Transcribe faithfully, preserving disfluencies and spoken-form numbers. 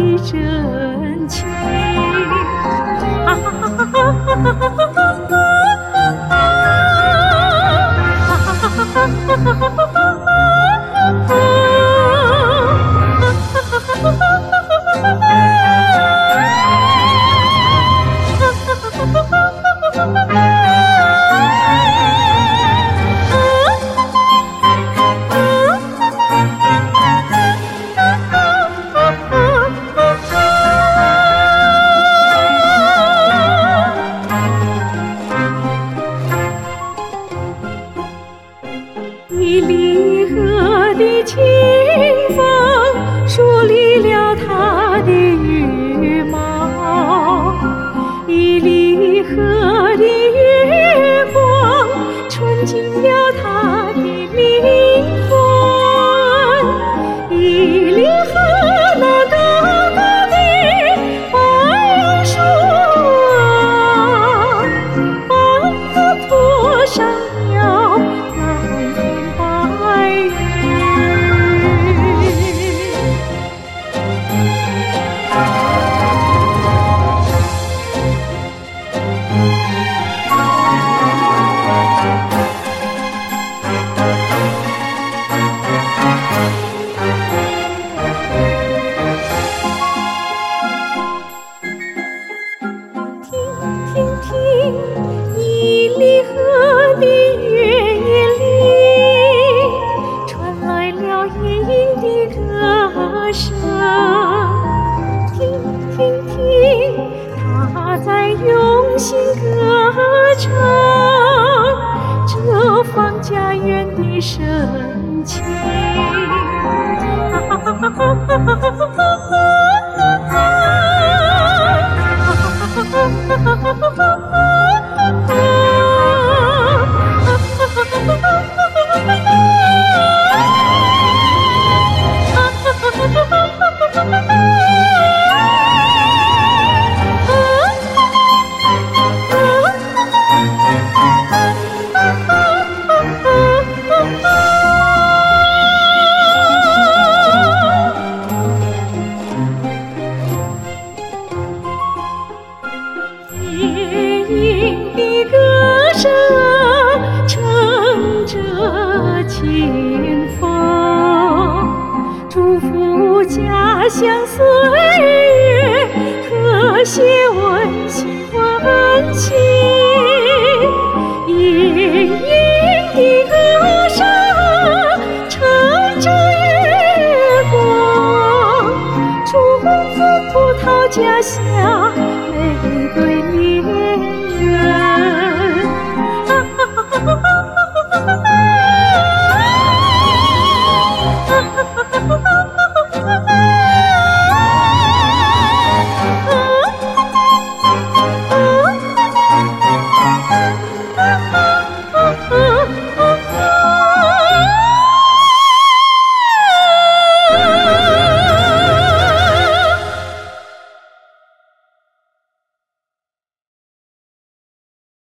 的真情。啊哈哈哈哈哈哈哈一粒河的清风梳理了他的羽毛，一粒河的月光纯净了他的灵魂，一粒河那高高的柏树啊，把它拖上了听听一粒河的月夜里，传来了隐隐的歌声。听听听，他在用心歌唱这方家园的深情。啊哈哈哈哈哈哈哈夜莺的歌声乘着清风，祝福家乡岁月和谐温馨温馨。夜莺的歌声乘着月光，祝福葡萄架下每对恋人。